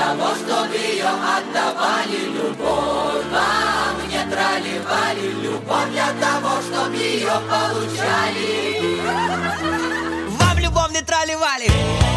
того, чтобы ее отдавали. Любовь вам не трали-вали, любовь для того, чтобы ее получали. Вам любовь не трали-вали.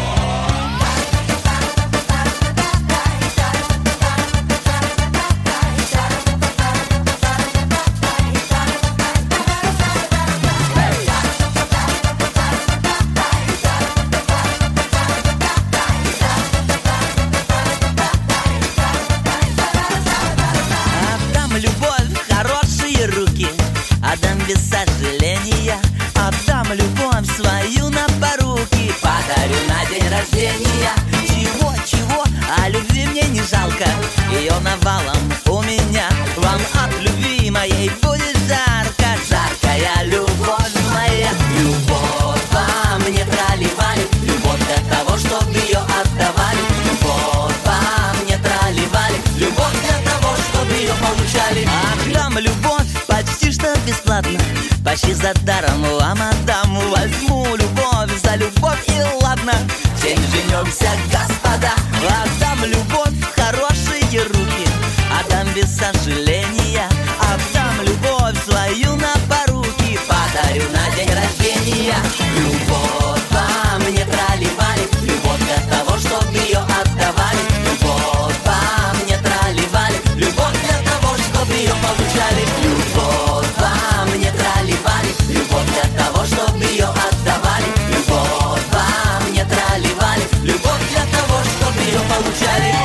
Отдам без сожаления, отдам любовь свою на поруки, подарю на день рождения. Чего, а любви мне не жалко, ее навалом у меня. Вам от любви моей будет жарко, жаркая любовь моя. Любовь вам не трали-вали, любовь для того, чтобы ее отдавали. Любовь вам не трали-вали, любовь для того, чтобы ее получали. Отдам любовь почти что бесплатно, почти за даром вам отдам. Возьму любовь за любовь и ладно, всем женемся, господа. Отдам любовь в хорошие руки, отдам без сожаления, отдам любовь свою на поруки, подарю на день рождения. Любовь вам не трали-вали, любовь для того, чтобы ее отдавали. Любовь вам не трали-вали, любовь для того, чтобы ее получали. Любовь вам не трали-вали, любовь для того, чтобы ее отдавали. Любовь вам не трали-вали, любовь для того, чтобы ее получали.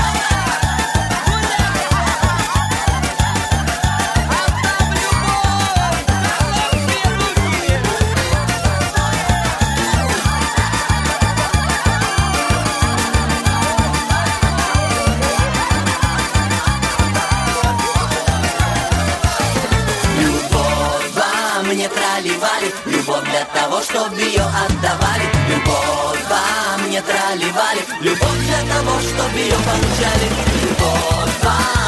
Не трали-вали, любовь для того, чтобы ее отдавали. Любовь вам не трали-вали, любовь для того, чтобы ее получали. Любовь вам